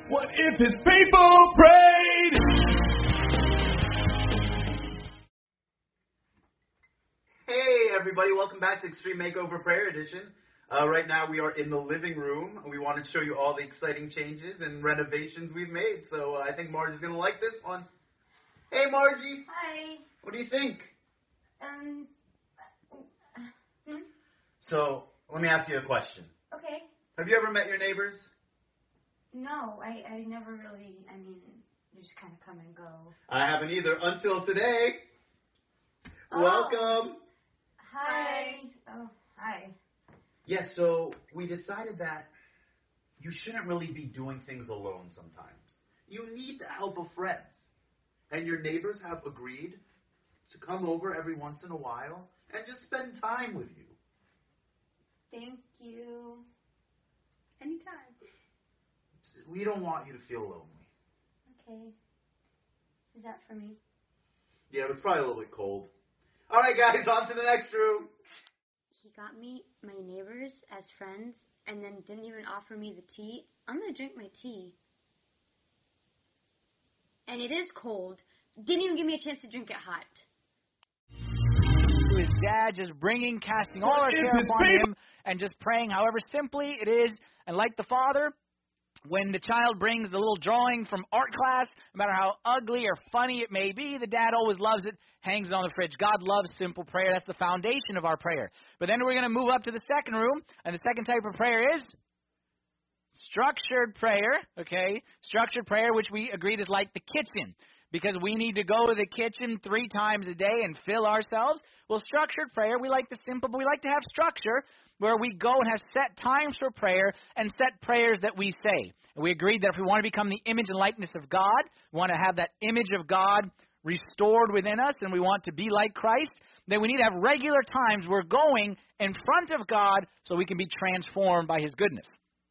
What if his people prayed? Hey everybody, welcome back to Extreme Makeover Prayer Edition. Right now we are in the living room. We want to show you all the exciting changes and renovations we've made. So I think Margie's going to like this one. Hey Margie! Hi. What do you think? Hmm? So, let me ask you a question. Okay. Have you ever met your neighbors? No, I never really, you just kind of come and go. I haven't either until today. Oh. Welcome! Hi. Oh, hi. Yes, so we decided that you shouldn't really be doing things alone sometimes. You need the help of friends. And your neighbors have agreed to come over every once in a while and just spend time with you. Thank you. Anytime. We don't want you to feel lonely. Okay. Is that for me? Yeah, it was probably a little bit cold. All right, guys, on to the next room. He got me my neighbors as friends and then didn't even offer me the tea. I'm going to drink my tea. And it is cold. Didn't even give me a chance to drink it hot. To his dad, just casting all our care upon him, and just praying however simply it is. And like the father, when the child brings the little drawing from art class, no matter how ugly or funny it may be, the dad always loves it, hangs it on the fridge. God loves simple prayer. That's the foundation of our prayer. But then we're going to move up to the second room, and the second type of prayer is structured prayer, okay? Structured prayer, which we agreed is like the kitchen, because we need to go to the kitchen 3 times a day and fill ourselves. Well, structured prayer, we like the simple, but we like to have structure where we go and have set times for prayer and set prayers that we say. And we agreed that if we want to become the image and likeness of God, we want to have that image of God restored within us, and we want to be like Christ, then we need to have regular times we're going in front of God so we can be transformed by His goodness.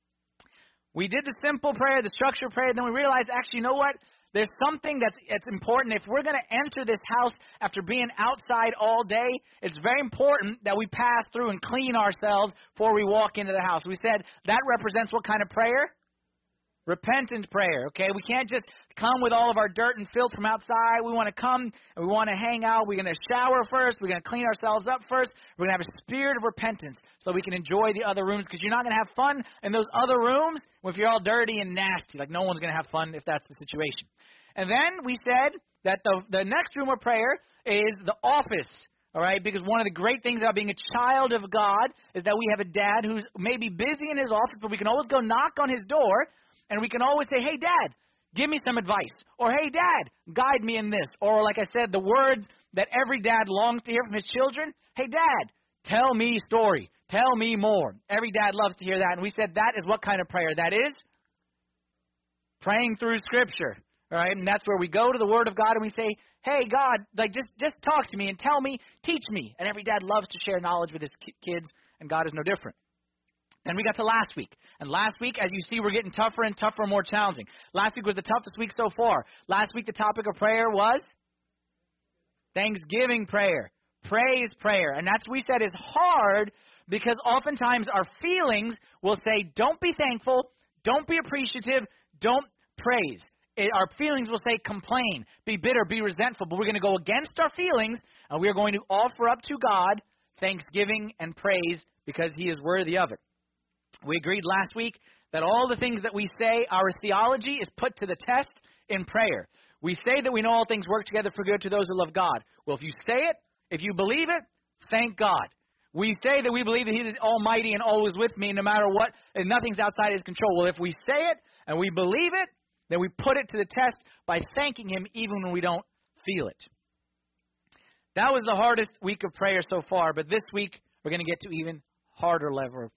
We did the simple prayer, the structured prayer, then we realized, actually, you know what? There's something that's important. If we're going to enter this house after being outside all day, it's very important that we pass through and clean ourselves before we walk into the house. We said that represents what kind of prayer? Repentant prayer, okay? We can't just come with all of our dirt and filth from outside. We want to come and we want to hang out. We're going to shower first. We're going to clean ourselves up first. We're going to have a spirit of repentance so we can enjoy the other rooms, because you're not going to have fun in those other rooms if you're all dirty and nasty. Like, no one's going to have fun if that's the situation. And then we said that the next room of prayer is the office, all right? Because one of the great things about being a child of God is that we have a dad who's maybe busy in his office, but we can always go knock on his door, and we can always say, hey, Dad, give me some advice. Or, hey, Dad, guide me in this. Or, like I said, the words that every dad longs to hear from his children. Hey, Dad, tell me a story. Tell me more. Every dad loves to hear that. And we said that is what kind of prayer? That is praying through Scripture. All right, and that's where we go to the Word of God and we say, hey, God, like just talk to me and tell me, teach me. And every dad loves to share knowledge with his kids, and God is no different. Then we got to last week. And last week, as you see, we're getting tougher and tougher and more challenging. Last week was the toughest week so far. Last week, the topic of prayer was thanksgiving prayer, praise prayer. And that's, we said, is hard because oftentimes our feelings will say, don't be thankful, don't be appreciative, don't praise. Our feelings will say complain, be bitter, be resentful. But we're going to go against our feelings, and we are going to offer up to God thanksgiving and praise because He is worthy of it. We agreed last week that all the things that we say, our theology is put to the test in prayer. We say that we know all things work together for good to those who love God. Well, if you say it, if you believe it, thank God. We say that we believe that He is almighty and always with me no matter what, and nothing's outside His control. Well, if we say it and we believe it, then we put it to the test by thanking Him even when we don't feel it. That was the hardest week of prayer so far, but this week we're going to get to even harder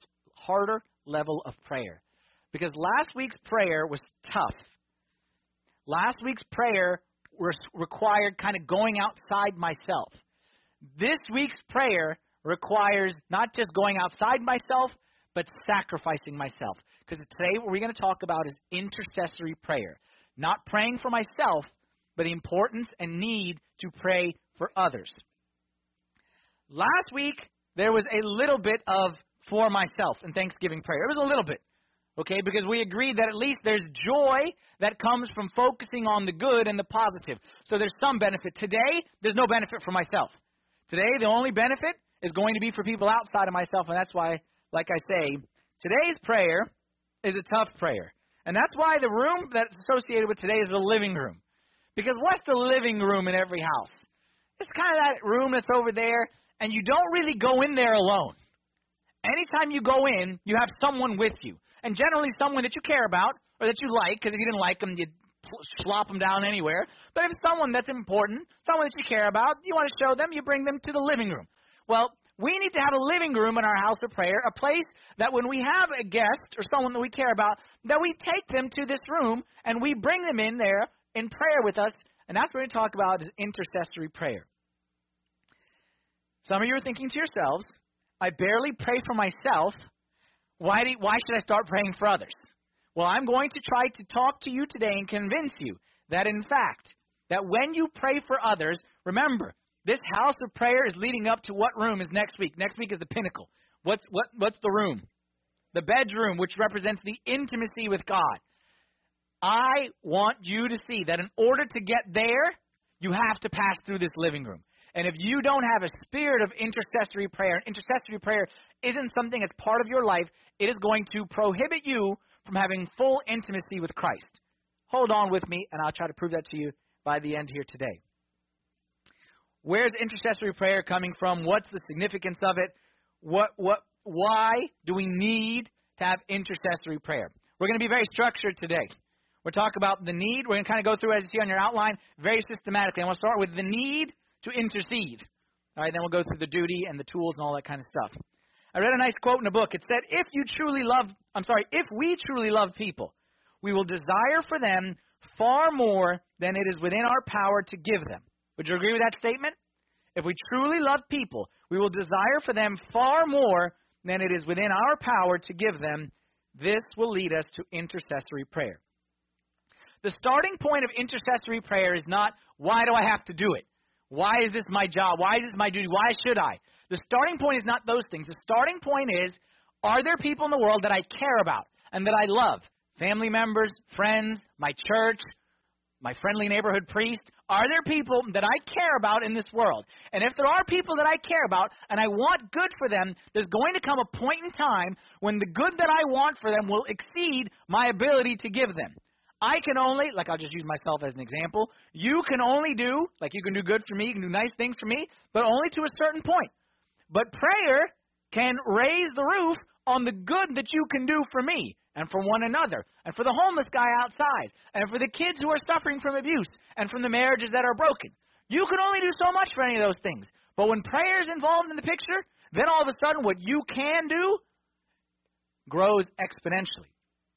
level of prayer. Because last week's prayer was tough. Last week's prayer required kind of going outside myself. This week's prayer requires not just going outside myself, but sacrificing myself. Because today what we're going to talk about is intercessory prayer. Not praying for myself, but the importance and need to pray for others. Last week, there was a little bit of for myself in Thanksgiving prayer. It was a little bit. Okay, because we agreed that at least there's joy that comes from focusing on the good and the positive. So there's some benefit. Today, there's no benefit for myself. Today, the only benefit is going to be for people outside of myself, and that's why, like I say, today's prayer is a tough prayer. And that's why the room that's associated with today is the living room. Because what's the living room in every house? It's kind of that room that's over there, and you don't really go in there alone. Anytime you go in, you have someone with you. And generally someone that you care about or that you like, because if you didn't like them, you'd slop them down anywhere. But if it's someone that's important, someone that you care about, you want to show them, you bring them to the living room. Well, we need to have a living room in our house of prayer, a place that when we have a guest or someone that we care about, that we take them to this room and we bring them in there in prayer with us. And that's what we're going to talk about is intercessory prayer. Some of you are thinking to yourselves, I barely pray for myself. Why should I start praying for others? Well, I'm going to try to talk to you today and convince you that, in fact, that when you pray for others, remember, this house of prayer is leading up to what room is next week. Next week is the pinnacle. What's the room? The bedroom, which represents the intimacy with God. I want you to see that in order to get there, you have to pass through this living room. And if you don't have a spirit of intercessory prayer isn't something that's part of your life, it is going to prohibit you from having full intimacy with Christ. Hold on with me, and I'll try to prove that to you by the end here today. Where's intercessory prayer coming from? What's the significance of it? Why do we need to have intercessory prayer? We're going to be very structured today. We'll talk about the need. We're going to kind of go through, as you see on your outline, very systematically. And we'll start with the need to intercede. All right, then we'll go through the duty and the tools and all that kind of stuff. I read a nice quote in a book. It said, if we truly love people, we will desire for them far more than it is within our power to give them. Would you agree with that statement? If we truly love people, we will desire for them far more than it is within our power to give them. This will lead us to intercessory prayer. The starting point of intercessory prayer is not, why do I have to do it? Why is this my job? Why is this my duty? Why should I? The starting point is not those things. The starting point is, are there people in the world that I care about and that I love? Family members, friends, my church, my friendly neighborhood priest. Are there people that I care about in this world? And if there are people that I care about and I want good for them, there's going to come a point in time when the good that I want for them will exceed my ability to give them. I can only, I'll just use myself as an example, you can only do, you can do good for me, you can do nice things for me, but only to a certain point. But prayer can raise the roof on the good that you can do for me and for one another and for the homeless guy outside and for the kids who are suffering from abuse and from the marriages that are broken. You can only do so much for any of those things. But when prayer is involved in the picture, then all of a sudden what you can do grows exponentially.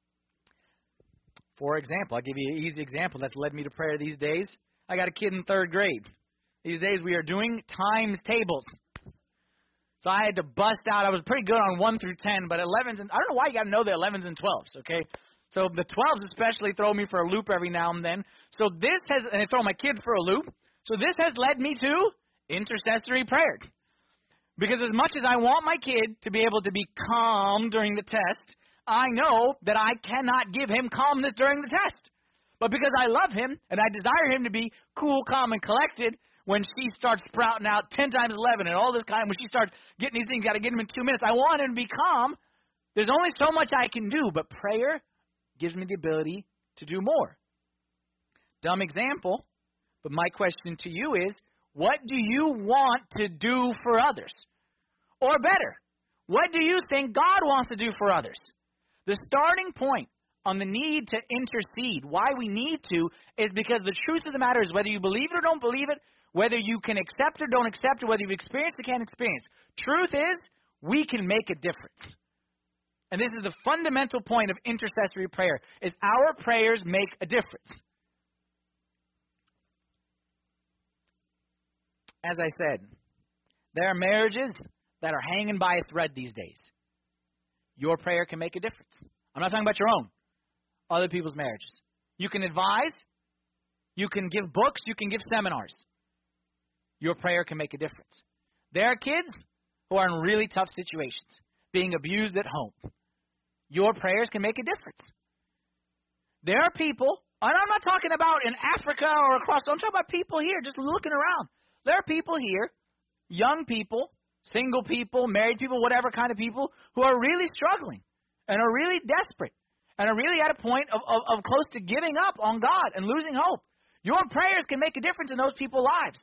For example, I'll give you an easy example that's led me to prayer these days. I got a kid in 3rd grade. These days we are doing times tables. So I had to bust out. I was pretty good on 1 through 10, but 11s, and I don't know why you got to know the 11s and 12s, okay? So the 12s especially throw me for a loop every now and then. So this has, and they throw my kid for a loop. So this has led me to intercessory prayer. Because as much as I want my kid to be able to be calm during the test, I know that I cannot give him calmness during the test. But because I love him and I desire him to be cool, calm, and collected, when she starts sprouting out 10 times 11 and all this kind, when she starts getting these things, got to get him in 2 minutes, I want him to be calm. There's only so much I can do, but prayer gives me the ability to do more. Dumb example, but my question to you is, what do you want to do for others? Or better, what do you think God wants to do for others? The starting point on the need to intercede, why we need to, is because the truth of the matter is whether you believe it or don't believe it, whether you can accept or don't accept it, whether you've experienced or can't experience. Truth is, we can make a difference. And this is the fundamental point of intercessory prayer, is our prayers make a difference. As I said, there are marriages that are hanging by a thread these days. Your prayer can make a difference. I'm not talking about your own, other people's marriages. You can advise, you can give books, you can give seminars. Your prayer can make a difference. There are kids who are in really tough situations, being abused at home. your prayers can make a difference. There are people, and I'm not talking about in Africa or across, I'm talking about people here just looking around. There are people here, young people, single people, married people, whatever kind of people, who are really struggling and are really desperate and are really at a point of close to giving up on God and losing hope. Your prayers can make a difference in those people's lives.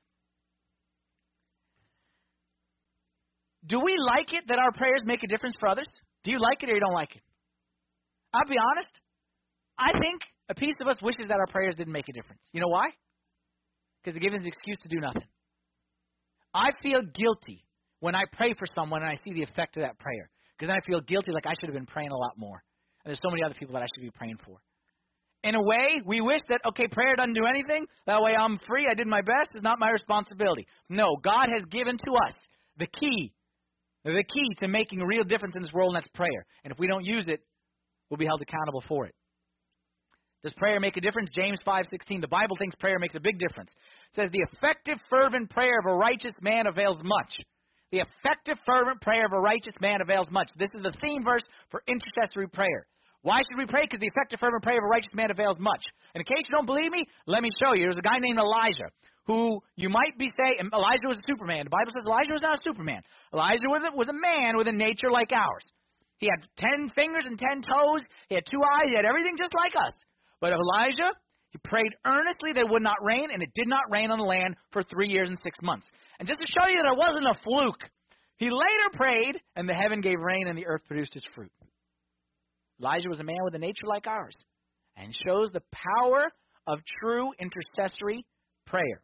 Do we like it that our prayers make a difference for others? Do you like it or you don't like it? I'll be honest. I think a piece of us wishes that our prayers didn't make a difference. You know why? Because it gives us an excuse to do nothing. I feel guilty when I pray for someone and I see the effect of that prayer. Because then I feel guilty like I should have been praying a lot more. And there's so many other people that I should be praying for. In a way, we wish that, okay, prayer doesn't do anything. That way I'm free. I did my best. It's not my responsibility. No, God has given to us the key to making a real difference in this world, and that's prayer. And if we don't use it, we'll be held accountable for it. Does prayer make a difference? James 5:16. The Bible thinks prayer makes a big difference. It says, the effective, fervent prayer of a righteous man avails much. The effective, fervent prayer of a righteous man avails much. This is the theme verse for intercessory prayer. Why should we pray? Because the effective, fervent prayer of a righteous man avails much. And in case you don't believe me, let me show you. There's a guy named Elijah, who you might be saying, Elijah was a Superman. The Bible says Elijah was not a Superman. Elijah was a man with a nature like ours. He had 10 fingers and 10 toes. He had 2 eyes. He had everything just like us. But Elijah, he prayed earnestly that it would not rain, and it did not rain on the land for 3 years and 6 months. And just to show you that it wasn't a fluke, he later prayed, and the heaven gave rain, and the earth produced its fruit. Elijah was a man with a nature like ours, and shows the power of true intercessory prayer.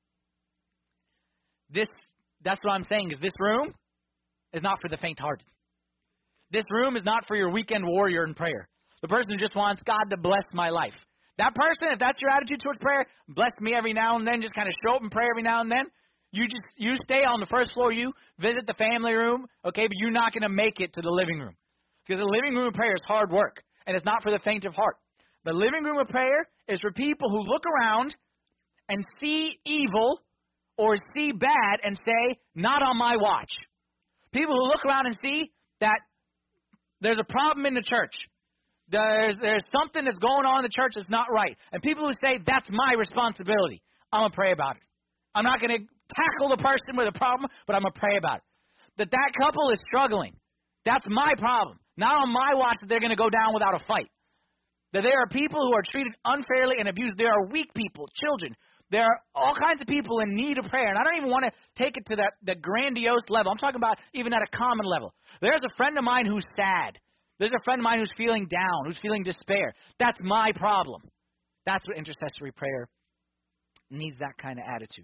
That's what I'm saying, is this room is not for the faint-hearted. This room is not for your weekend warrior in prayer. The person who just wants God to bless my life. That person, if that's your attitude towards prayer, bless me every now and then, just kind of show up and pray every now and then. You stay on the first floor, you visit the family room, okay, but you're not going to make it to the living room. Because the living room of prayer is hard work, and it's not for the faint of heart. The living room of prayer is for people who look around and see evil or see bad and say, not on my watch. People who look around and see that there's a problem in the church. There's something that's going on in the church that's not right. And people who say, that's my responsibility. I'm going to pray about it. I'm not going to tackle the person with a problem, but I'm going to pray about it. That couple is struggling. That's my problem. Not on my watch that they're going to go down without a fight. That there are people who are treated unfairly and abused. There are weak people, children. There are all kinds of people in need of prayer. And I don't even want to take it to that grandiose level. I'm talking about even at a common level. There's a friend of mine who's sad. There's a friend of mine who's feeling down, who's feeling despair. That's my problem. That's what intercessory prayer needs, that kind of attitude.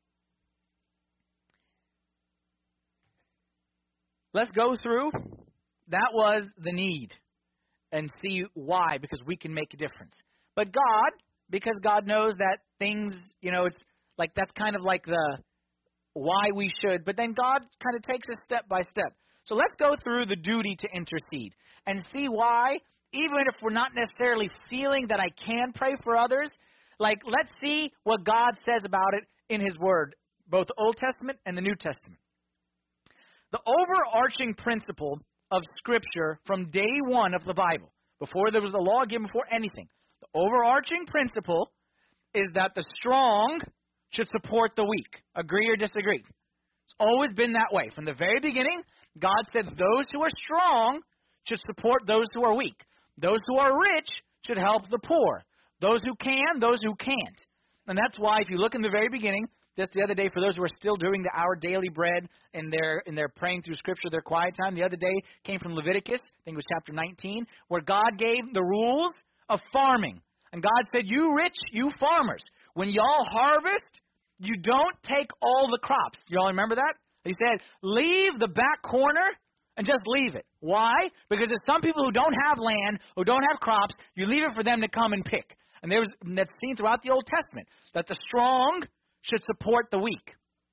Let's go through. That was the need. And see why, because we can make a difference. But God, because God knows that things, it's like that's kind of like the why we should. But then God kind of takes us step by step. So let's go through the duty to intercede and see why, even if we're not necessarily feeling that I can pray for others, let's see what God says about it in His Word, both the Old Testament and the New Testament. The overarching principle of Scripture from day one of the Bible, before there was the law given, before anything, the overarching principle is that the strong should support the weak. Agree or disagree? It's always been that way. From the very beginning, God said those who are strong should support those who are weak. Those who are rich should help the poor. Those who can, those who can't. And that's why if you look in the very beginning, just the other day, for those who are still doing Our Daily Bread in their praying through Scripture, their quiet time, the other day came from Leviticus, I think it was chapter 19, where God gave the rules of farming. And God said, you rich, you farmers, when y'all harvest, you don't take all the crops. Y'all remember that? He said, leave the back corner and just leave it. Why? Because there's some people who don't have land, who don't have crops, you leave it for them to come and pick. And that's seen throughout the Old Testament, that the strong should support the weak.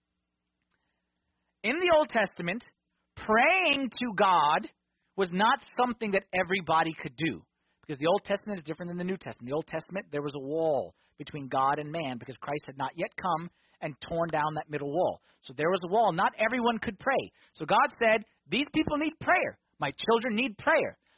In the Old Testament, praying to God was not something that everybody could do, because the Old Testament is different than the New Testament. The Old Testament, there was a wall between God and man because Christ had not yet come and torn down that middle wall. So there was a wall. Not everyone could pray. So God said, these people need prayer. My children need prayer.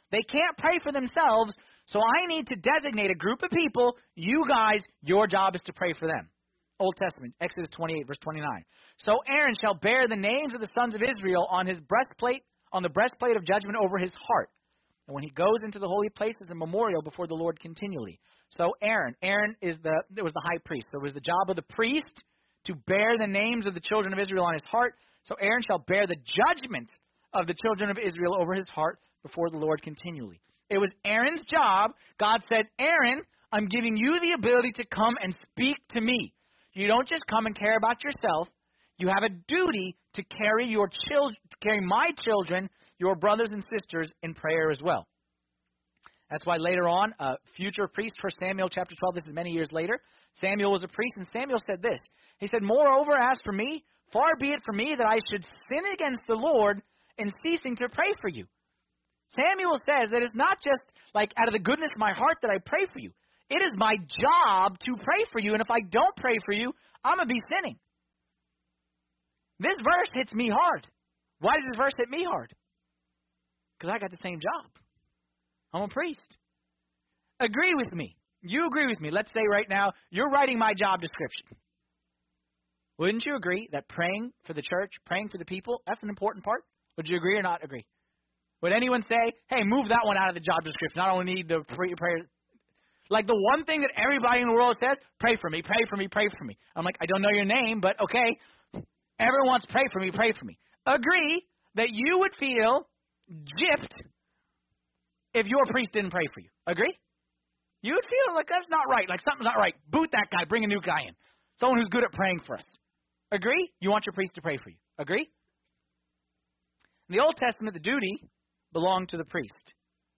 They can't pray for themselves, so I need to designate a group of people. You guys, your job is to pray for them. Old Testament, Exodus 28, verse 29. So Aaron shall bear the names of the sons of Israel on his breastplate, on the breastplate of judgment over his heart. And when he goes into the holy place as a memorial before the Lord continually. So Aaron was the high priest. So it was the job of the priest to bear the names of the children of Israel on his heart. So Aaron shall bear the judgment of the children of Israel over his heart before the Lord continually. It was Aaron's job. God said, Aaron, I'm giving you the ability to come and speak to me. You don't just come and care about yourself. You have a duty to carry my children, your brothers and sisters, in prayer as well. That's why later on, future priest, 1 Samuel chapter 12, this is many years later, Samuel was a priest, and Samuel said this. He said, moreover, as for me, far be it from me that I should sin against the Lord in ceasing to pray for you. Samuel says that it's not just like out of the goodness of my heart that I pray for you. It is my job to pray for you, and if I don't pray for you, I'm going to be sinning. This verse hits me hard. Why does this verse hit me hard? Because I got the same job. I'm a priest. Agree with me. You agree with me. Let's say right now you're writing my job description. Wouldn't you agree that praying for the church, praying for the people, that's an important part? Would you agree or not agree? Would anyone say, hey, move that one out of the job description. I don't need the prayer. Like the one thing that everybody in the world says, pray for me, pray for me, pray for me. I'm like, I don't know your name, but okay. Everyone wants pray for me, pray for me. Agree that you would feel gypped if your priest didn't pray for you. Agree? You would feel like that's not right, like something's not right. Boot that guy, bring a new guy in. Someone who's good at praying for us. Agree? You want your priest to pray for you. Agree? In the Old Testament, the duty belonged to the priest.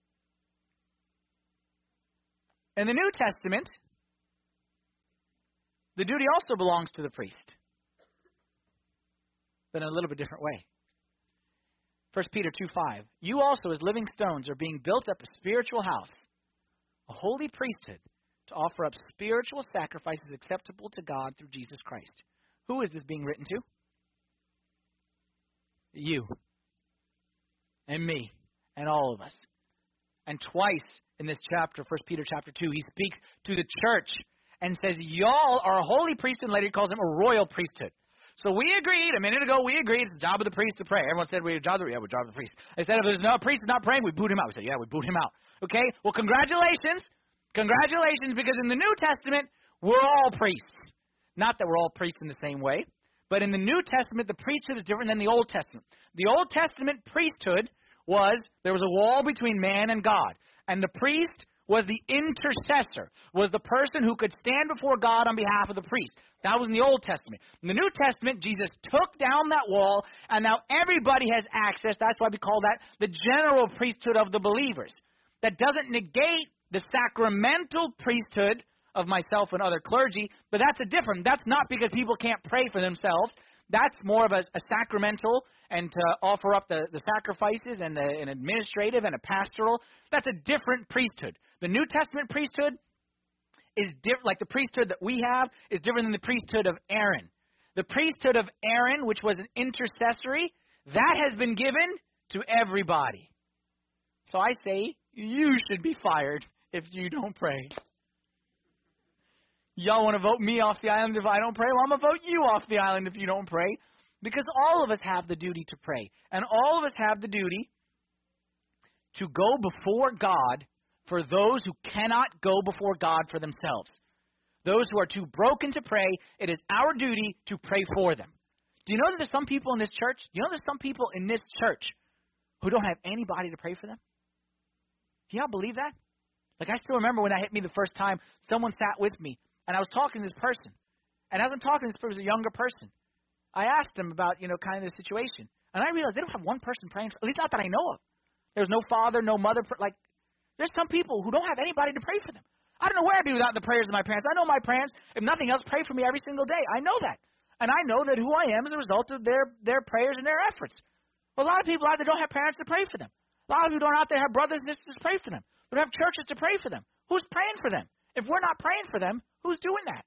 In the New Testament, the duty also belongs to the priest, but in a little bit different way. 1 Peter 2:5. You also, as living stones, are being built up a spiritual house, a holy priesthood, to offer up spiritual sacrifices acceptable to God through Jesus Christ. Who is this being written to? You. And me. And all of us. And twice in this chapter, 1 Peter chapter 2, he speaks to the church and says, y'all are a holy priesthood, and later he calls them a royal priesthood. So we agreed, a minute ago, we agreed it's the job of the priest to pray. Everyone said we're the job of the priest. They said if there's no priest not praying, we boot him out. We said, yeah, we boot him out. Okay? Well, congratulations. Congratulations, because in the New Testament, we're all priests. Not that we're all priests in the same way, but in the New Testament, the priesthood is different than the Old Testament. The Old Testament priesthood there was a wall between man and God. And the priest was the intercessor, was the person who could stand before God on behalf of the priest. That was in the Old Testament. In the New Testament, Jesus took down that wall, and now everybody has access. That's why we call that the general priesthood of the believers. That doesn't negate the sacramental priesthood of myself and other clergy, but that's not because people can't pray for themselves. That's more of a sacramental and to offer up the sacrifices and an administrative and a pastoral. That's a different priesthood. The New Testament priesthood is different, like the priesthood that we have is different than the priesthood of Aaron. The priesthood of Aaron, which was an intercessory, that has been given to everybody. So I say you should be fired if you don't pray. Y'all want to vote me off the island if I don't pray? Well, I'm going to vote you off the island if you don't pray. Because all of us have the duty to pray. And all of us have the duty to go before God for those who cannot go before God for themselves. Those who are too broken to pray, it is our duty to pray for them. Do you know that there's some people in this church? Do you know there's some people in this church who don't have anybody to pray for them? Do y'all believe that? Like, I still remember when that hit me the first time, someone sat with me. And I was talking to this person. And as I'm talking to this person, it was a younger person. I asked them about, kind of the situation. And I realized they don't have one person praying for, at least not that I know of. There's no father, no mother. There's some people who don't have anybody to pray for them. I don't know where I'd be without the prayers of my parents. I know my parents, if nothing else, pray for me every single day. I know that. And I know that who I am is a result of their prayers and their efforts. Well, a lot of people out there don't have parents to pray for them. A lot of people out there have brothers and sisters to pray for them. They don't have churches to pray for them. Who's praying for them? If we're not praying for them, who's doing that?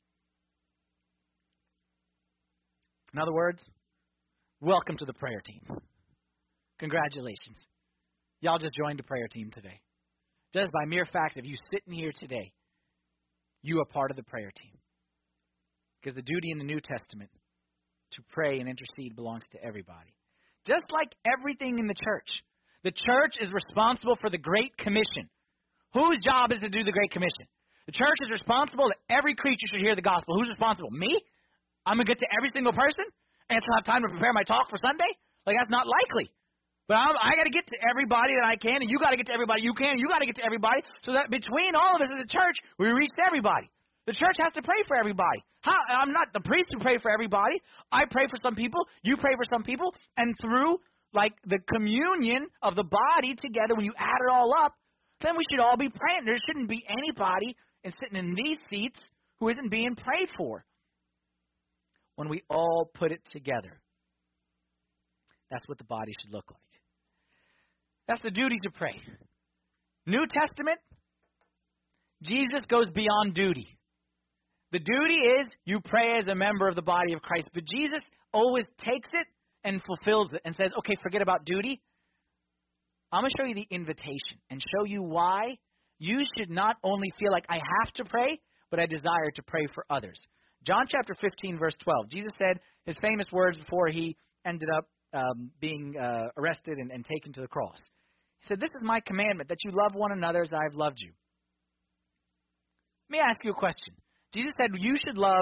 In other words, welcome to the prayer team. Congratulations. y'all just joined a prayer team today. Just by mere fact of you sitting here today, you are part of the prayer team. Because the duty in the New Testament to pray and intercede belongs to everybody. Just like everything in the church. The church is responsible for the Great Commission. Whose job is to do the Great Commission? The church is responsible that every creature should hear the gospel. Who's responsible? Me? I'm going to get to every single person and still have time to prepare my talk for Sunday? Like, that's not likely. But I got to get to everybody that I can, and you got to get to everybody you can, and you got to get to everybody, so that between all of us as a church, we reach everybody. The church has to pray for everybody. I'm not the priest who pray for everybody. I pray for some people. You pray for some people. And through, like, the communion of the body together, when you add it all up, then we should all be praying. There shouldn't be anybody sitting in these seats who isn't being prayed for. When we all put it together, that's what the body should look like. That's the duty to pray. New Testament, Jesus goes beyond duty. The duty is you pray as a member of the body of Christ. But Jesus always takes it and fulfills it and says, okay, forget about duty. I'm going to show you the invitation and show you why you should not only feel like I have to pray, but I desire to pray for others. John chapter 15, verse 12. Jesus said his famous words before he ended up being arrested and taken to the cross. He said, this is my commandment, that you love one another as I have loved you. Let me ask you a question. Jesus said we should love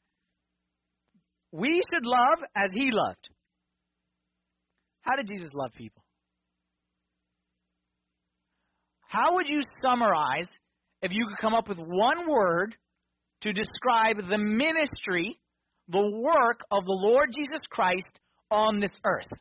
as he loved. How did Jesus love people? How would you summarize, if you could come up with one word to describe the ministry, the work of the Lord Jesus Christ on this earth?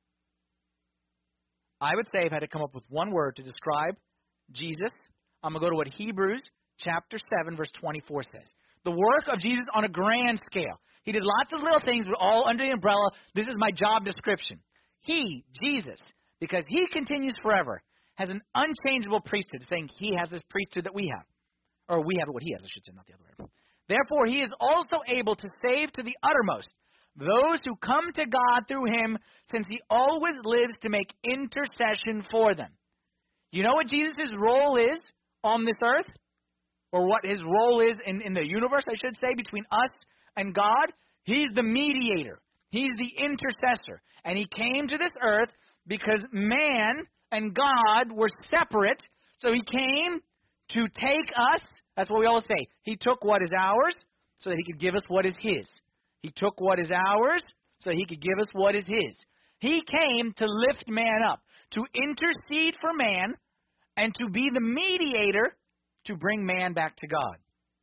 I would say if I had to come up with one word to describe Jesus, I'm going to go to what Hebrews chapter 7, verse 24 says. The work of Jesus on a grand scale. He did lots of little things, but all under the umbrella. This is my job description. He, Jesus, because he continues forever, has an unchangeable priesthood, saying he has this priesthood that we have. Or we have what he has, I should say, not the other way. Therefore, he is also able to save to the uttermost those who come to God through him, since he always lives to make intercession for them. You know what Jesus' role is on this earth? Or what his role is in the universe, I should say, between us and God? He's the mediator. He's the intercessor. And he came to this earth because man and God were separate. So he came to take us. That's what we always say. He took what is ours so that he could give us what is his. He took what is ours so he could give us what is his. He came to lift man up, to intercede for man, and to be the mediator to bring man back to God.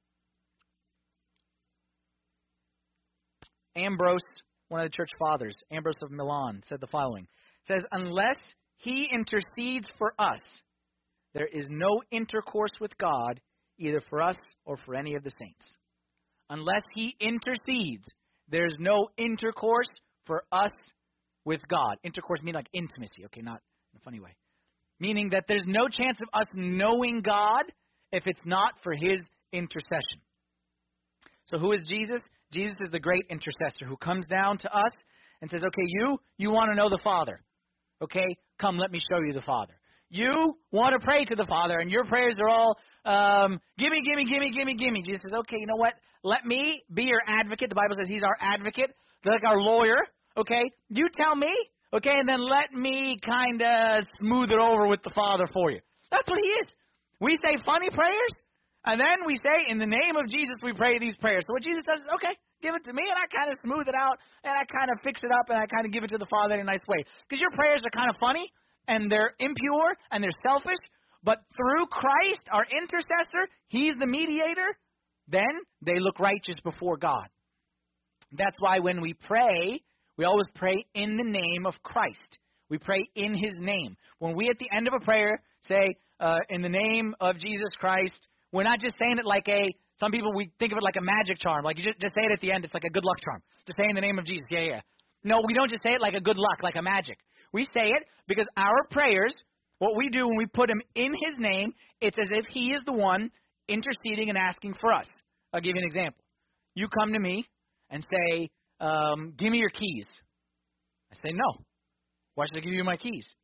Ambrose, one of the church fathers, Ambrose of Milan, said the following. It says, unless he intercedes for us, there is no intercourse with God, either for us or for any of the saints. Unless he intercedes, there is no intercourse for us with God. Intercourse means like intimacy, okay, not in a funny way. Meaning that there's no chance of us knowing God if it's not for his intercession. So who is Jesus? Jesus is the great intercessor who comes down to us and says, okay, you want to know the Father. Okay, come, let me show you the Father. You want to pray to the Father, and your prayers are all, gimme. Jesus says, okay, you know what? Let me be your advocate. The Bible says he's our advocate, like our lawyer. Okay, you tell me, okay, and then let me kind of smooth it over with the Father for you. That's what he is. We say funny prayers, and then we say, in the name of Jesus, we pray these prayers. So what Jesus says is, okay, give it to me, and I kind of smooth it out, and I kind of fix it up, and I kind of give it to the Father in a nice way. Because your prayers are kind of funny, and they're impure, and they're selfish, but through Christ, our intercessor, he's the mediator, then they look righteous before God. That's why when we pray, we always pray in the name of Christ. We pray in his name. When we, at the end of a prayer, say, in the name of Jesus Christ, we're not just saying it like some people, we think of it like a magic charm. Like you just say it at the end, it's like a good luck charm. Just say in the name of Jesus, yeah. No, we don't just say it like a good luck, like a magic. We say it because our prayers, what we do when we put him in his name, it's as if he is the one interceding and asking for us. I'll give you an example. You come to me and say, give me your keys. I say, no. Why should I give you my keys?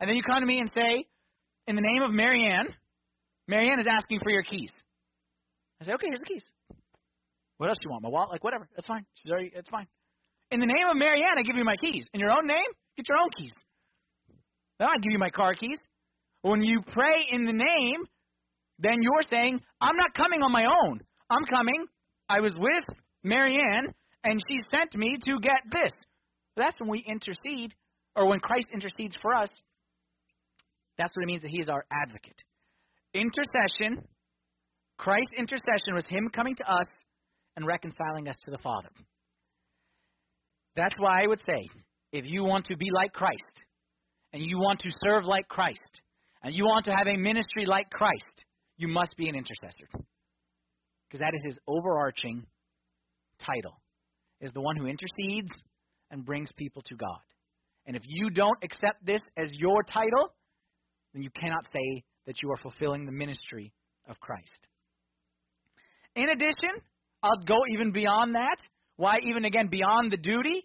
And then you come to me and say, in the name of Marianne is asking for your keys. I say, okay, here's the keys. What else do you want? My wallet? Like, whatever. That's fine. It's fine. In the name of Marianne, I give you my keys. In your own name, get your own keys. Then I give you my car keys. When you pray in the name, then you're saying, I'm not coming on my own. I'm coming. I was with Marianne, and she sent me to get this. That's when we intercede, or when Christ intercedes for us. That's what it means that he is our advocate. Intercession, Christ's intercession was him coming to us and reconciling us to the Father. That's why I would say, if you want to be like Christ, and you want to serve like Christ, and you want to have a ministry like Christ, you must be an intercessor. Because that is his overarching title, is the one who intercedes and brings people to God. And if you don't accept this as your title, then you cannot say that you are fulfilling the ministry of Christ. In addition, I'll go even beyond that. Why even, again, beyond the duty?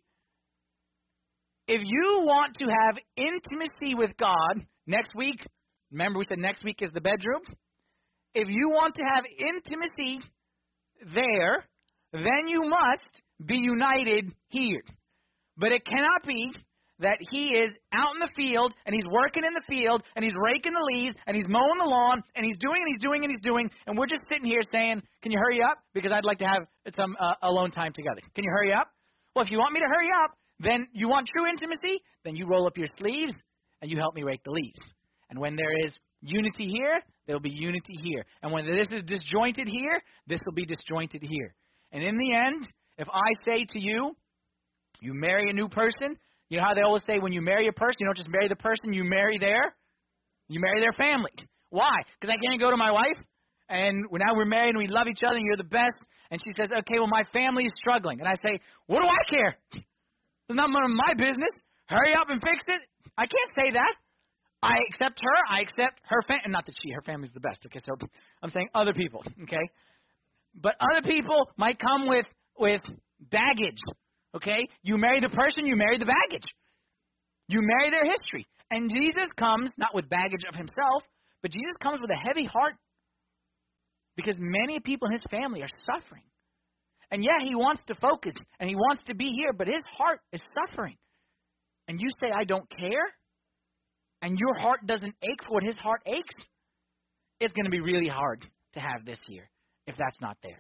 If you want to have intimacy with God next week, remember we said next week is the bedroom. If you want to have intimacy there, then you must be united here. But it cannot be that he is out in the field, and he's working in the field, and he's raking the leaves, and he's mowing the lawn, and he's doing, and we're just sitting here saying, can you hurry up? Because I'd like to have some alone time together. Can you hurry up? Well, if you want me to hurry up, then you want true intimacy, then you roll up your sleeves, and you help me rake the leaves. And when there is unity here, there will be unity here. And when this is disjointed here, this will be disjointed here. And in the end, if I say to you, you marry a new person, you know how they always say when you marry a person, you don't just marry the person, you marry their family. Why? Because I can't go to my wife, and now we're married and we love each other and you're the best, and she says, okay, well, my family is struggling. And I say, what do I care? It's not none of my business. Hurry up and fix it. I can't say that. I accept her. I accept her family. Not that her family's the best. Okay, so I'm saying other people. Okay, but other people might come with baggage. Okay, you marry the person, you marry the baggage. You marry their history. And Jesus comes not with baggage of himself, but Jesus comes with a heavy heart because many people in his family are suffering. And yeah, he wants to focus and he wants to be here, but his heart is suffering. And you say, I don't care, and your heart doesn't ache for what his heart aches, it's going to be really hard to have this here if that's not there.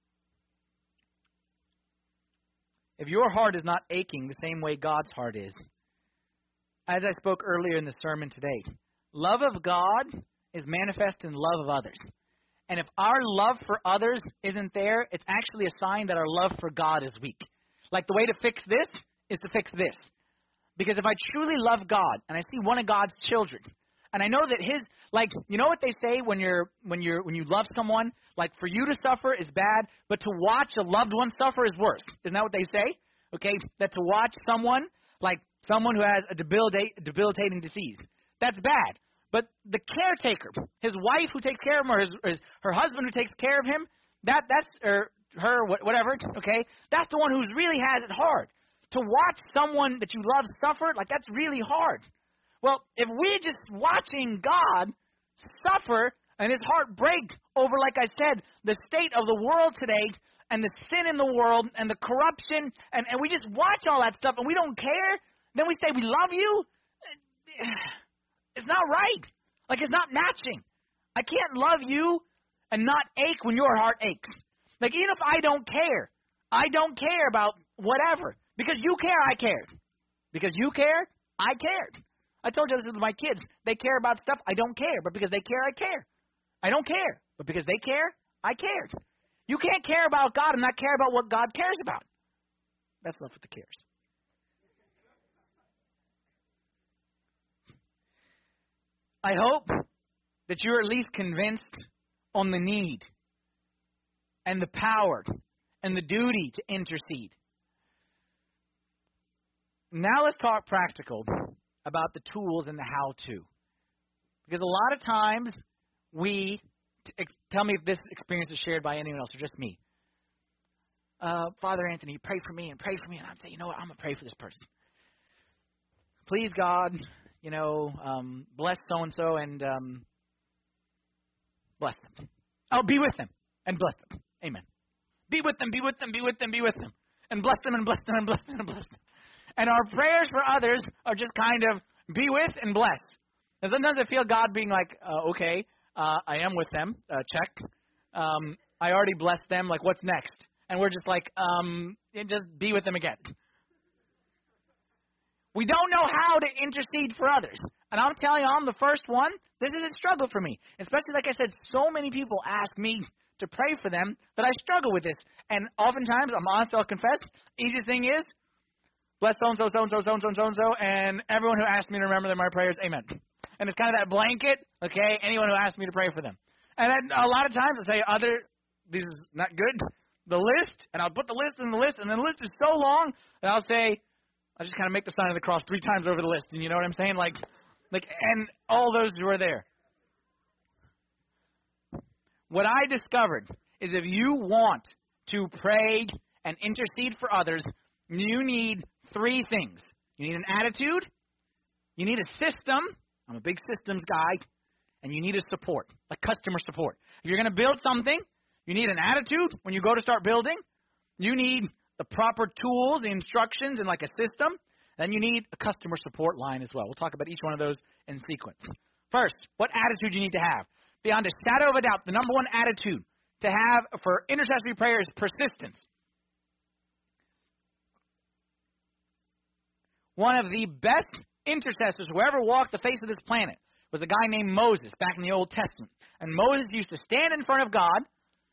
If your heart is not aching the same way God's heart is, as I spoke earlier in the sermon today, love of God is manifest in love of others. And if our love for others isn't there, it's actually a sign that our love for God is weak. Like the way to fix this is to fix this. Because if I truly love God and I see one of God's children, and I know that his, like, you know what they say when you love someone, like for you to suffer is bad, but to watch a loved one suffer is worse. Isn't that what they say? Okay, that to watch someone, like someone who has a debilitating disease, that's bad. But the caretaker, his wife who takes care of him, or her husband who takes care of him, that's whatever. Okay, that's the one who really has it hard. To watch someone that you love suffer, like that's really hard. Well, if we're just watching God suffer and his heart break over, like I said, the state of the world today and the sin in the world and the corruption, and we just watch all that stuff and we don't care, then we say we love you. It's not right. Like it's not matching. I can't love you and not ache when your heart aches. Like even if I don't care about whatever. Because you care, I cared. Because you cared, I cared. I told you this with my kids. They care about stuff, I don't care. But because they care, I care. I don't care. But because they care, I cared. You can't care about God and not care about what God cares about. That's love with the cares. I hope that you're at least convinced on the need and the power and the duty to intercede. Now let's talk practical about the tools and the how-to. Because a lot of times tell me if this experience is shared by anyone else or just me. Father Anthony, pray for me, and I'd say, you know what, I'm going to pray for this person. Please, God, bless so-and-so and bless them. Oh, be with them and bless them. Amen. Be with them, be with them, be with them, be with them. And bless them and bless them and bless them and bless them. And our prayers for others are just kind of be with and bless. And sometimes I feel God being like, okay, I am with them, check. I already blessed them, like what's next? And we're just like, just be with them again. We don't know how to intercede for others. And I'm telling you, I'm the first one. This is a struggle for me. Especially, like I said, so many people ask me to pray for them that I struggle with this. And oftentimes, I'm honest, I'll confess, easiest thing is, bless so-and-so, so-and-so, so-and-so, so-and-so, and everyone who asks me to remember them in my prayers, amen. And it's kind of that blanket, okay, anyone who asks me to pray for them. And then a lot of times I'll say, this is not good, the list, and I'll put the list in the list, and then the list is so long that I'll say, I just kind of make the sign of the cross 3 times over the list, and you know what I'm saying? Like, and all those who are there. What I discovered is if you want to pray and intercede for others, you need 3 things. You need an attitude, you need a system, I'm a big systems guy, and you need a support, like customer support. If you're going to build something, you need an attitude when you go to start building. You need the proper tools, the instructions, and like a system. Then you need a customer support line as well. We'll talk about each one of those in sequence. First, what attitude you need to have. Beyond a shadow of a doubt, the number one attitude to have for intercessory prayer is persistence. One of the best intercessors who ever walked the face of this planet was a guy named Moses back in the Old Testament. And Moses used to stand in front of God,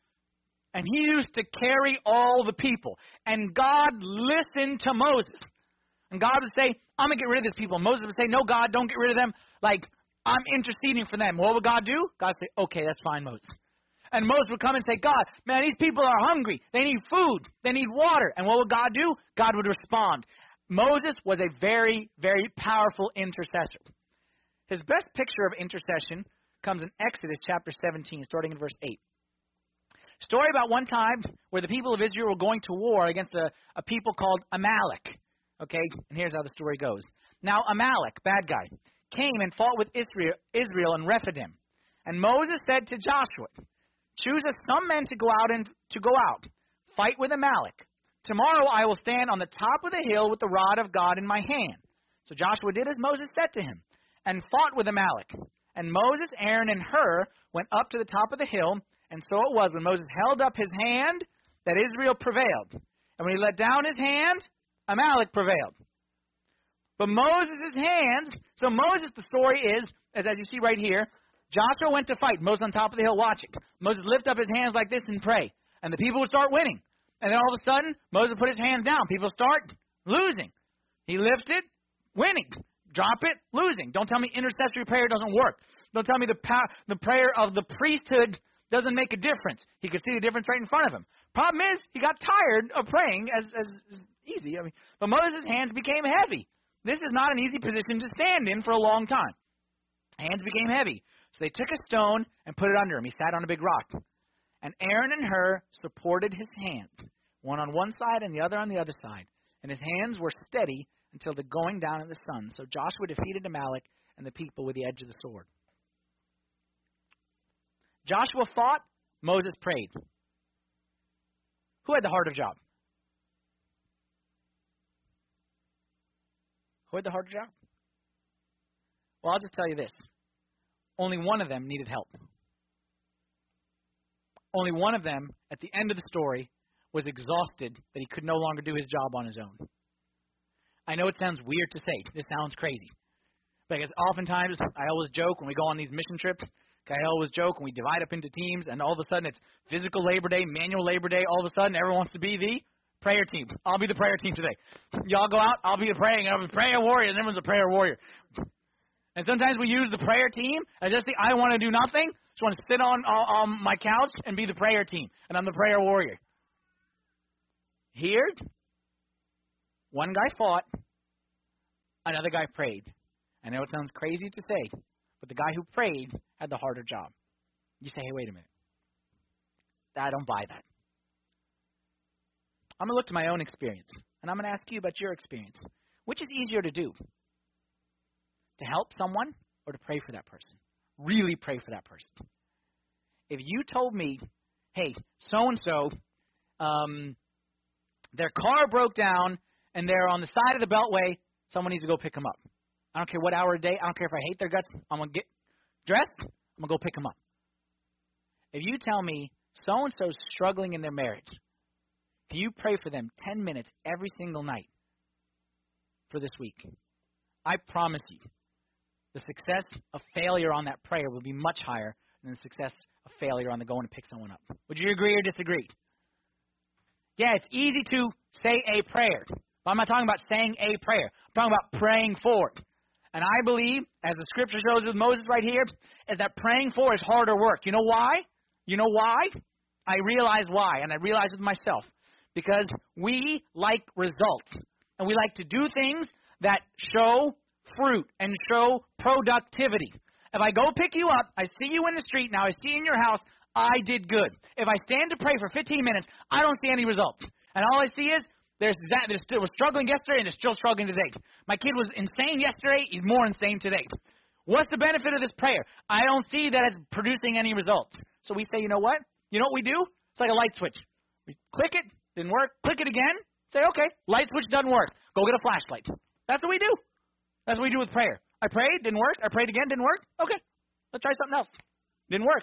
and he used to carry all the people. And God listened to Moses. And God would say, I'm going to get rid of these people. And Moses would say, no, God, don't get rid of them. Like, I'm interceding for them. What would God do? God would say, okay, that's fine, Moses. And Moses would come and say, God, man, these people are hungry. They need food. They need water. And what would God do? God would respond. Moses was a very, very powerful intercessor. His best picture of intercession comes in Exodus chapter 17, starting in verse 8. Story about one time where the people of Israel were going to war against a people called Amalek. Okay, and here's how the story goes. Now Amalek, bad guy, came and fought with Israel in Rephidim. And Moses said to Joshua, choose us some men to go out, fight with Amalek. Tomorrow I will stand on the top of the hill with the rod of God in my hand. So Joshua did as Moses said to him, and fought with Amalek. And Moses, Aaron, and Hur went up to the top of the hill, and so it was when Moses held up his hand that Israel prevailed. And when he let down his hand, Amalek prevailed. But Moses' hands, so Moses, the story is, as you see right here, Joshua went to fight. Moses on top of the hill watching. Moses lift up his hands like this and pray. And the people would start winning. And then all of a sudden, Moses put his hands down. People start losing. He lifts it, winning. Drop it, losing. Don't tell me intercessory prayer doesn't work. Don't tell me the prayer of the priesthood doesn't make a difference. He could see the difference right in front of him. Problem is, he got tired of praying as easy. But Moses' hands became heavy. This is not an easy position to stand in for a long time. Hands became heavy. So they took a stone and put it under him. He sat on a big rock. And Aaron and Hur supported his hands, one on one side and the other on the other side. And his hands were steady until the going down of the sun. So Joshua defeated Amalek and the people with the edge of the sword. Joshua fought, Moses prayed. Who had the harder job? Who had the harder job? Well, I'll just tell you this. Only one of them needed help. Only one of them, at the end of the story, was exhausted that he could no longer do his job on his own. I know it sounds weird to say. This sounds crazy. Because oftentimes, I always joke when we go on these mission trips, I always joke when we divide up into teams, and all of a sudden it's physical labor day, manual labor day. All of a sudden, everyone wants to be the prayer team. I'll be the prayer team today. Y'all go out, I'll be the praying. I'll be the prayer warrior, and everyone's a prayer warrior. And sometimes we use the prayer team as just the I want to do nothing. Just want to sit on my couch and be the prayer team, and I'm the prayer warrior. Here, one guy fought, another guy prayed. I know it sounds crazy to say, but the guy who prayed had the harder job. You say, hey, wait a minute. I don't buy that. I'm going to look to my own experience, and I'm going to ask you about your experience. Which is easier to do? to help someone or to pray for that person. Really pray for that person. If you told me, hey, so-and-so, their car broke down and they're on the side of the beltway, someone needs to go pick them up. I don't care what hour of the day. I don't care if I hate their guts. I'm going to get dressed. I'm going to go pick them up. If you tell me so-and-so's struggling in their marriage, can you pray for them 10 minutes every single night for this week? I promise you, the success of failure on that prayer will be much higher than the success of failure on the going to pick someone up. Would you agree or disagree? Yeah, it's easy to say a prayer, but I'm not talking about saying a prayer. I'm talking about praying for it. And I believe, as the scripture shows with Moses right here, is that praying for is harder work. You know why? You know why? I realize why, and I realize it myself. Because we like results, and we like to do things that show fruit and show productivity. If I go pick you up, I see you in the street, now I see you in your house, I did good. If I stand to pray for 15 minutes, I don't see any results. And all I see is, they're still struggling yesterday and they're still struggling today. My kid was insane yesterday, he's more insane today. What's the benefit of this prayer? I don't see that it's producing any results. So we say, you know what? You know what we do? It's like a light switch. We click it, didn't work, click it again, say, okay, light switch doesn't work. Go get a flashlight. That's what we do. That's what we do with prayer. I prayed, didn't work. I prayed again, didn't work. Okay, let's try something else. Didn't work.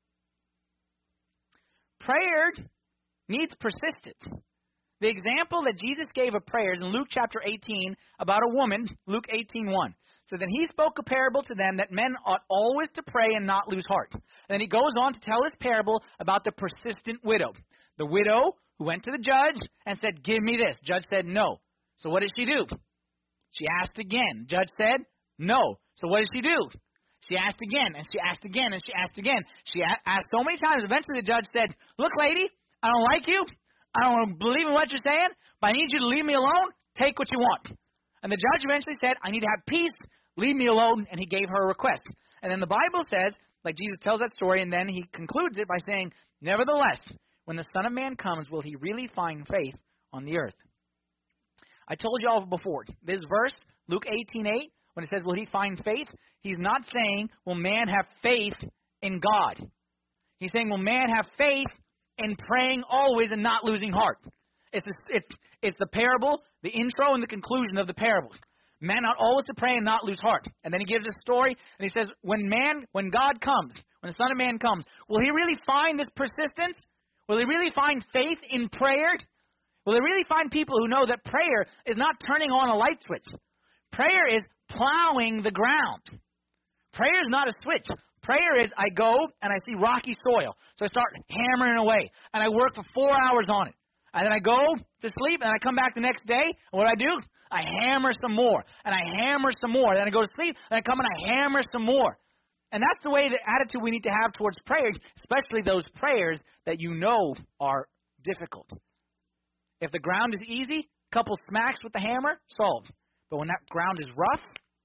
Prayer needs persistence. The example that Jesus gave of prayers in Luke chapter 18 about a woman, Luke 18:1. So then he spoke a parable to them that men ought always to pray and not lose heart. And then he goes on to tell this parable about the persistent widow. The widow who went to the judge and said, give me this. Judge said no. So what did she do? She asked again. Judge said no. So what did she do? She asked again, and she asked again, and she asked again. She asked so many times, eventually the judge said, look, lady, I don't like you. I don't believe in what you're saying, but I need you to leave me alone. Take what you want. And the judge eventually said, I need to have peace. Leave me alone. And he gave her a request. And then the Bible says, like Jesus tells that story, and then he concludes it by saying, nevertheless, when the Son of Man comes, will he really find faith on the earth? I told you all before, this verse, Luke 18:8, when it says, will he find faith? He's not saying, will man have faith in God? He's saying, will man have faith in praying always and not losing heart? It's the parable, the intro and the conclusion of the parable. Man ought always to pray and not lose heart. And then he gives a story, and he says, when God comes, when the Son of Man comes, will he really find this persistence? Will he really find faith in prayer? Will he really find people who know that prayer is not turning on a light switch? Prayer is plowing the ground. Prayer is not a switch. Prayer is I go and I see rocky soil. So I start hammering away. And I work for 4 hours on it. And then I go to sleep and I come back the next day. And what do? I hammer some more. And I hammer some more. Then I go to sleep and I come and I hammer some more. And that's the way, the attitude we need to have towards prayers, especially those prayers that you know are difficult. If the ground is easy, a couple smacks with the hammer, solved. But when that ground is rough,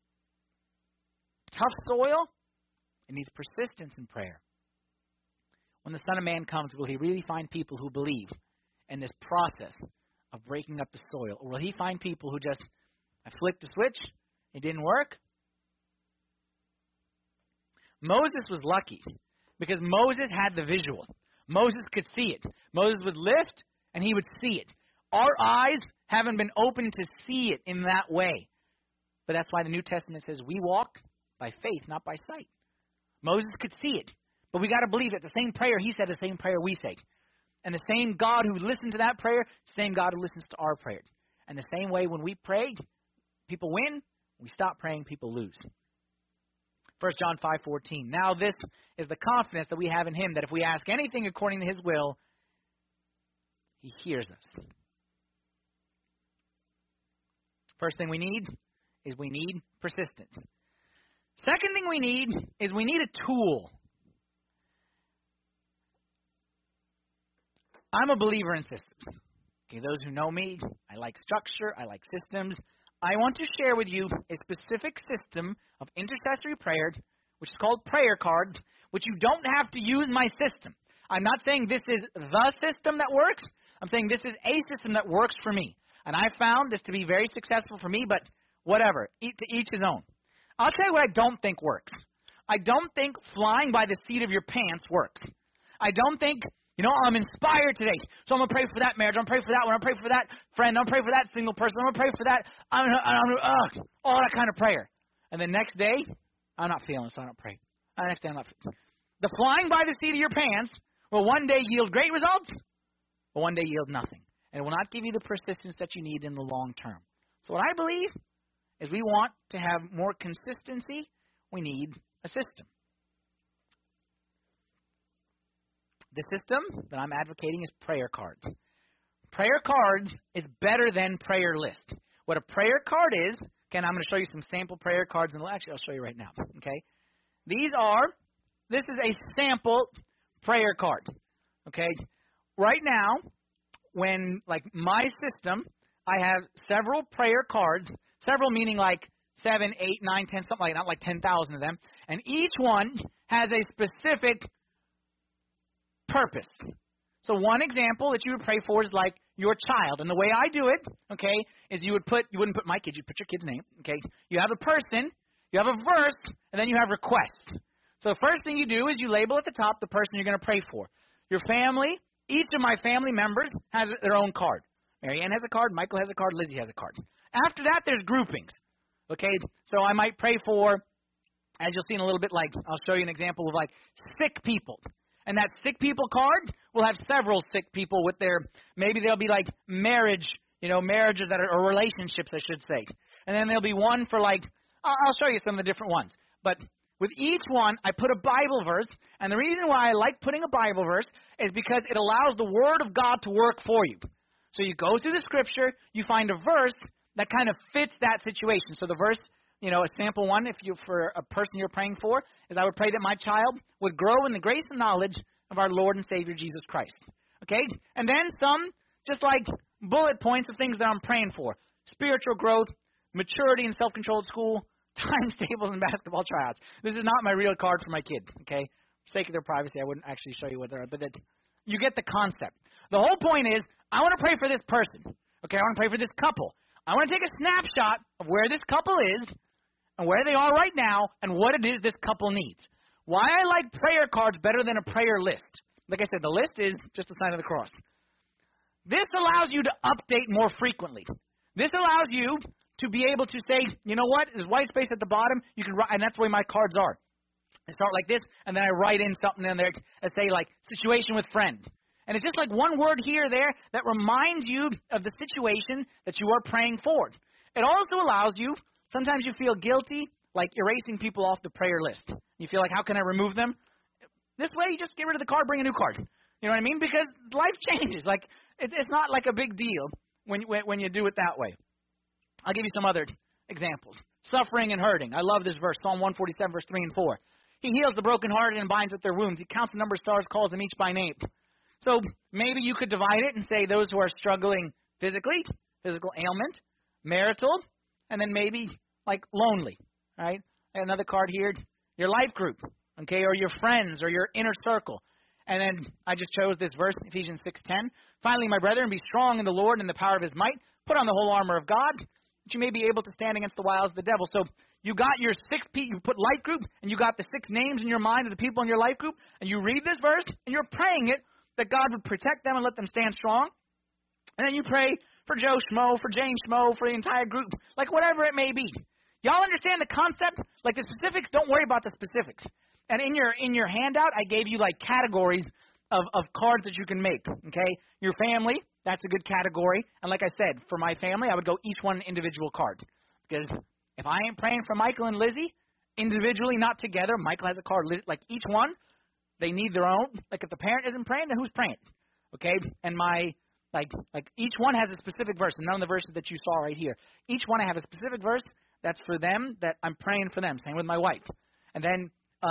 tough soil, it needs persistence in prayer. When the Son of Man comes, will he really find people who believe in this process of breaking up the soil? Or will he find people who just, I flicked the switch, it didn't work? Moses was lucky because Moses had the visual. Moses could see it. Moses would lift and he would see it. Our eyes haven't been open to see it in that way. But that's why the New Testament says we walk by faith, not by sight. Moses could see it, but we got to believe it. The same prayer he said, the same prayer we say. And the same God who listened to that prayer, the same God who listens to our prayer. And the same way when we pray, people win. When we stop praying, people lose. 1 John 5:14. Now this is the confidence that we have in him, that if we ask anything according to his will, he hears us. First thing we need is we need persistence. Second thing we need is we need a tool. I'm a believer in systems. Okay, those who know me, I like structure, I like systems. I want to share with you a specific system of intercessory prayer, which is called prayer cards, which you don't have to use my system. I'm not saying this is the system that works. I'm saying this is a system that works for me. And I found this to be very successful for me, but whatever, to each his own. I'll tell you what I don't think works. I don't think flying by the seat of your pants works. I don't think, I'm inspired today, so I'm going to pray for that marriage. I'm going to pray for that one. I'm going to pray for that friend. I'm going to pray for that single person. I'm going to pray for that. All that kind of prayer. And the next day, I'm not feeling it, so I don't pray. The next day, I'm not feeling it. The flying by the seat of your pants will one day yield great results, but one day yield nothing. And it will not give you the persistence that you need in the long term. So what I believe is we want to have more consistency. We need a system. The system that I'm advocating is prayer cards. Prayer cards is better than prayer list. What a prayer card is, I'm going to show you some sample prayer cards. Actually, I'll show you right now. Okay, this is a sample prayer card. Okay, right now, when my system, I have several prayer cards. Several meaning 7, 8, 9, 10, something like that, not 10,000 of them. And each one has a specific purpose. So one example that you would pray for is your child. And the way I do it, okay, is you wouldn't put my kid, you'd put your kid's name, okay. You have a person, you have a verse, and then you have requests. So the first thing you do is you label at the top the person you're going to pray for. Your family, each of my family members has their own card. Mary Ann has a card, Michael has a card, Lizzie has a card. After that, there's groupings. Okay, so I might pray for, as you'll see in a little bit, I'll show you an example of sick people. And that sick people card will have several sick people with maybe there'll be marriage, marriages that are, or relationships, I should say. And then there'll be one for I'll show you some of the different ones. But with each one, I put a Bible verse. And the reason why I like putting a Bible verse is because it allows the Word of God to work for you. So you go through the Scripture, you find a verse that kind of fits that situation. So the verse, a sample one, for a person you're praying for, is I would pray that my child would grow in the grace and knowledge of our Lord and Savior Jesus Christ. Okay? And then some, just bullet points of things that I'm praying for. Spiritual growth, maturity and self-control at school, times tables and basketball tryouts. This is not my real card for my kid, okay? For the sake of their privacy, I wouldn't actually show you what they are, but you get the concept. The whole point is, I want to pray for this person. Okay, I want to pray for this couple. I want to take a snapshot of where this couple is and where they are right now and what it is this couple needs. Why I like prayer cards better than a prayer list. Like I said, the list is just the sign of the cross. This allows you to update more frequently. This allows you to be able to say, you know what, there's white space at the bottom, you can write, and that's the way my cards are. I start like this, and then I write in something in there and say situation with friend. And it's just one word here or there that reminds you of the situation that you are praying for. It also allows you, sometimes you feel guilty, erasing people off the prayer list. You feel how can I remove them? This way, you just get rid of the card, bring a new card. You know what I mean? Because life changes. It's not a big deal when you do it that way. I'll give you some other examples. Suffering and hurting. I love this verse, Psalm 147, verse 3 and 4. He heals the brokenhearted and binds up their wounds. He counts the number of stars, calls them each by name. So maybe you could divide it and say those who are struggling physically, physical ailment, marital, and then maybe lonely, right? Another card here, your life group, okay, or your friends or your inner circle. And then I just chose this verse, Ephesians 6:10. Finally, my brethren, be strong in the Lord and the power of his might. Put on the whole armor of God, that you may be able to stand against the wiles of the devil. So you got your 6 people, you put life group, and you got the 6 names in your mind of the people in your life group, and you read this verse, and you're praying it, that God would protect them and let them stand strong. And then you pray for Joe Schmo, for Jane Schmo, for the entire group, whatever it may be. Y'all understand the concept? The specifics, don't worry about the specifics. And in your handout, I gave you categories of cards that you can make, okay? Your family, that's a good category. And like I said, for my family, I would go each one an individual card. Because if I ain't praying for Michael and Lizzie, individually, not together, Michael has a card, each one, they need their own. If the parent isn't praying, then who's praying? Okay? And each one has a specific verse, and none of the verses that you saw right here. Each one I have a specific verse that's for them, that I'm praying for them. Same with my wife. And then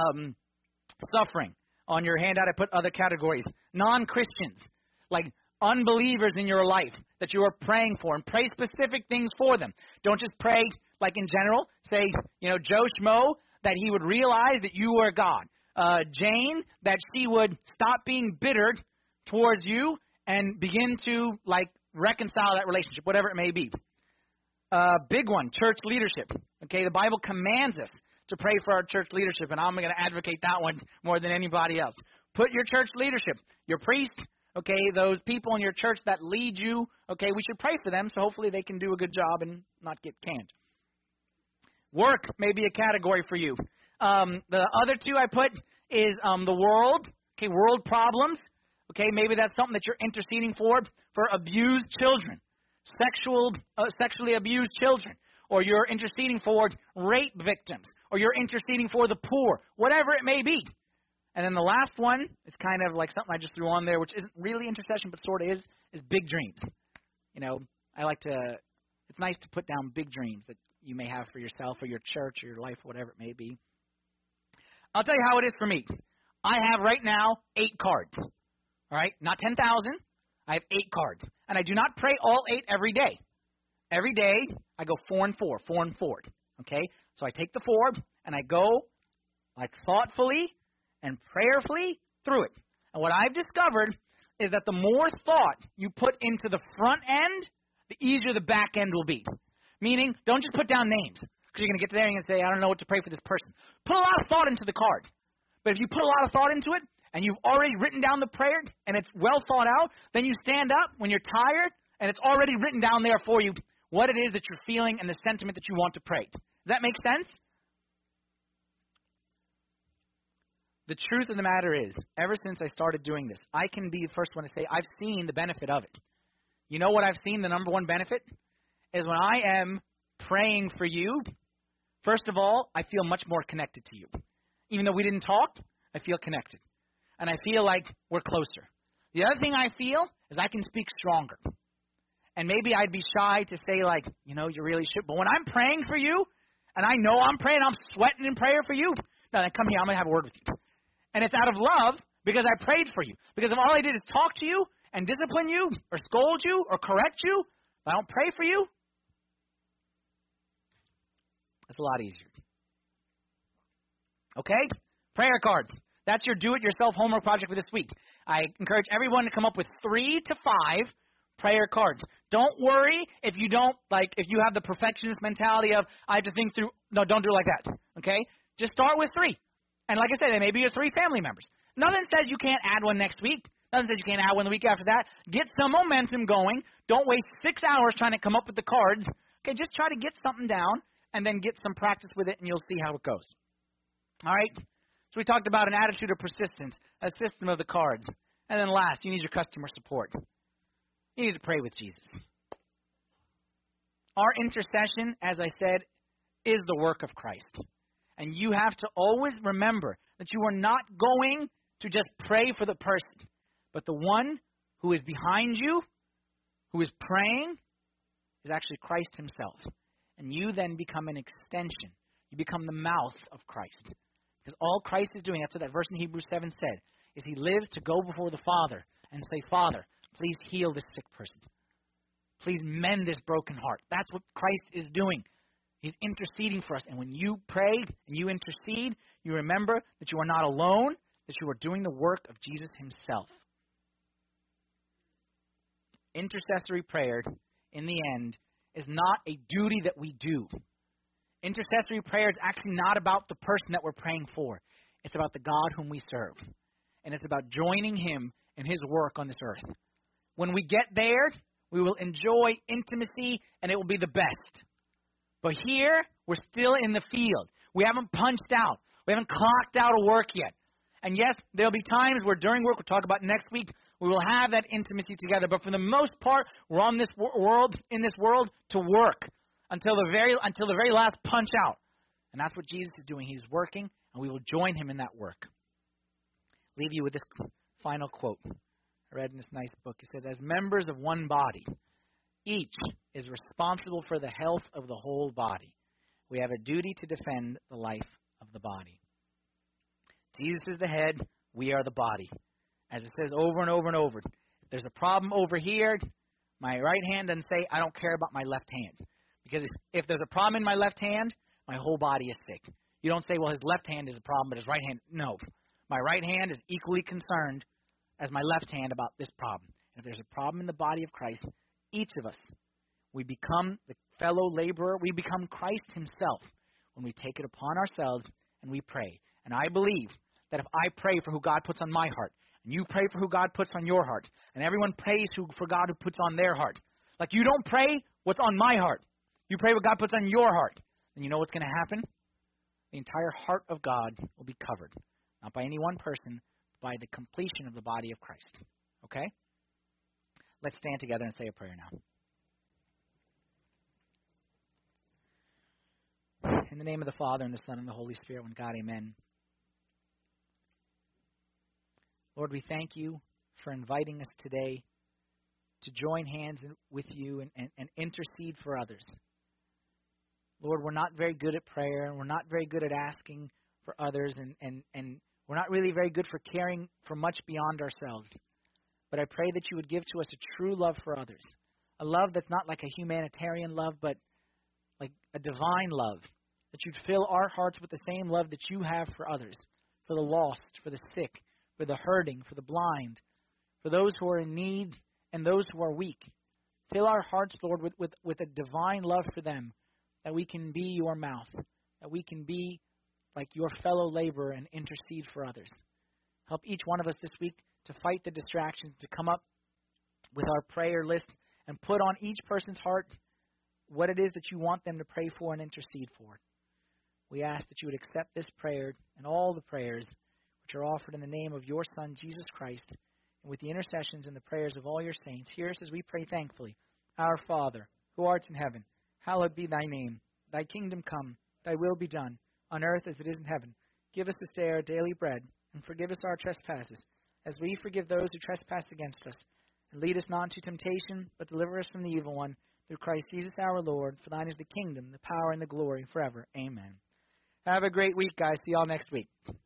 suffering. On your handout, I put other categories. Non-Christians, unbelievers in your life that you are praying for, and pray specific things for them. Don't just pray, in general. Say, Joe Schmo, that he would realize that you are God. Jane, that she would stop being bitter towards you and begin to, reconcile that relationship, whatever it may be. Big one, church leadership. Okay, the Bible commands us to pray for our church leadership, and I'm going to advocate that one more than anybody else. Put your church leadership, your priest, okay, those people in your church that lead you, okay, we should pray for them so hopefully they can do a good job and not get canned. Work may be a category for you. The other two I put is the world, okay, world problems. Okay, maybe that's something that you're interceding for abused children, sexually abused children, or you're interceding for rape victims, or you're interceding for the poor, whatever it may be. And then the last one, it's kind of like something I just threw on there, which isn't really intercession, but sort of is big dreams. You know, it's nice to put down big dreams that you may have for yourself or your church or your life, whatever it may be. I'll tell you how it is for me. I have right now 8 cards. All right, not 10,000. I have 8 cards. And I do not pray all 8 every day. Every day, I go 4 and 4, 4 and 4. Okay, so I take the 4 and I go like thoughtfully and prayerfully through it. And what I've discovered is that the more thought you put into the front end, the easier the back end will be. Meaning, don't just put down names, because you're going to get there and you're going to say, I don't know what to pray for this person. Put a lot of thought into the card. But if you put a lot of thought into it, and you've already written down the prayer, and it's well thought out, then you stand up when you're tired, and it's already written down there for you what it is that you're feeling and the sentiment that you want to pray. Does that make sense? The truth of the matter is, ever since I started doing this, I can be the first one to say I've seen the benefit of it. You know what I've seen the number one benefit? Is when I am praying for you, first of all, I feel much more connected to you. Even though we didn't talk, I feel connected. And I feel like we're closer. The other thing I feel is I can speak stronger. And maybe I'd be shy to say, like, you know, you really should. But when I'm praying for you, and I know I'm praying, I'm sweating in prayer for you, no, then come here, I'm going to have a word with you. And it's out of love because I prayed for you. Because if all I did is talk to you and discipline you or scold you or correct you, if I don't pray for you, it's a lot easier. Okay? Prayer cards. That's your do-it-yourself homework project for this week. I encourage everyone to come up with 3 to 5 prayer cards. Don't worry if you have the perfectionist mentality of, I have to think through. No, don't do it like that. Okay? Just start with 3. And like I said, they may be your 3 family members. Nothing says you can't add one next week. Nothing says you can't add one the week after that. Get some momentum going. Don't waste 6 hours trying to come up with the cards. Okay, just try to get something down and then get some practice with it, and you'll see how it goes. All right? So we talked about an attitude of persistence, a system of the cards. And then last, you need your customer support. You need to pray with Jesus. Our intercession, as I said, is the work of Christ. And you have to always remember that you are not going to just pray for the person, but the one who is behind you, who is praying, is actually Christ himself. And you then become an extension. You become the mouth of Christ. Because all Christ is doing, that's what that verse in Hebrews 7 said, is he lives to go before the Father and say, Father, please heal this sick person. Please mend this broken heart. That's what Christ is doing. He's interceding for us. And when you pray and you intercede, you remember that you are not alone, that you are doing the work of Jesus himself. Intercessory prayer, in the end, is not a duty that we do. Intercessory prayer is actually not about the person that we're praying for. It's about the God whom we serve. And it's about joining him in his work on this earth. When we get there, we will enjoy intimacy, and it will be the best. But here, we're still in the field. We haven't punched out. We haven't clocked out of work yet. And yes, there'll be times where during work, we'll talk about next week, we will have that intimacy together. But for the most part, we're on this world, in this world, to work until the very last punch out. And that's what Jesus is doing. He's working, and we will join him in that work. Leave you with this final quote I read in this nice book. It says, as members of one body, each is responsible for the health of the whole body. We have a duty to defend the life of the body. Jesus is the head. We are the body. As it says over and over and over, if there's a problem over here, my right hand doesn't say, I don't care about my left hand. Because if there's a problem in my left hand, my whole body is sick. You don't say, well, his left hand is a problem, but his right hand, no. My right hand is equally concerned as my left hand about this problem. And if there's a problem in the body of Christ, each of us, We become the fellow laborer. We become Christ himself when we take it upon ourselves and we pray. And I believe that if I pray for who God puts on my heart, and you pray for who God puts on your heart, and everyone prays for God who puts on their heart, like you don't pray what's on my heart, you pray what God puts on your heart, then you know what's going to happen? The entire heart of God will be covered, not by any one person, but by the completion of the body of Christ. Okay? Let's stand together and say a prayer now. In the name of the Father, and the Son, and the Holy Spirit, one God, amen. Lord, we thank you for inviting us today to join hands with you and intercede for others. Lord, we're not very good at prayer, and we're not very good at asking for others, and we're not really very good for caring for much beyond ourselves. But I pray that you would give to us a true love for others, a love that's not like a humanitarian love, but like a divine love, that you'd fill our hearts with the same love that you have for others, for the lost, for the sick, for the hurting, for the blind, for those who are in need and those who are weak. Fill our hearts, Lord, with a divine love for them, that we can be your mouth, that we can be like your fellow laborer and intercede for others. Help each one of us this week to fight the distractions, to come up with our prayer list and put on each person's heart what it is that you want them to pray for and intercede for. We ask that you would accept this prayer and all the prayers which are offered in the name of your Son, Jesus Christ, and with the intercessions and the prayers of all your saints. Hear us as we pray thankfully. Our Father, who art in heaven, hallowed be thy name. Thy kingdom come, thy will be done, on earth as it is in heaven. Give us this day our daily bread, and forgive us our trespasses, as we forgive those who trespass against us. And lead us not into temptation, but deliver us from the evil one. Through Christ Jesus our Lord, for thine is the kingdom, the power, and the glory forever. Amen. Have a great week, guys. See y'all next week.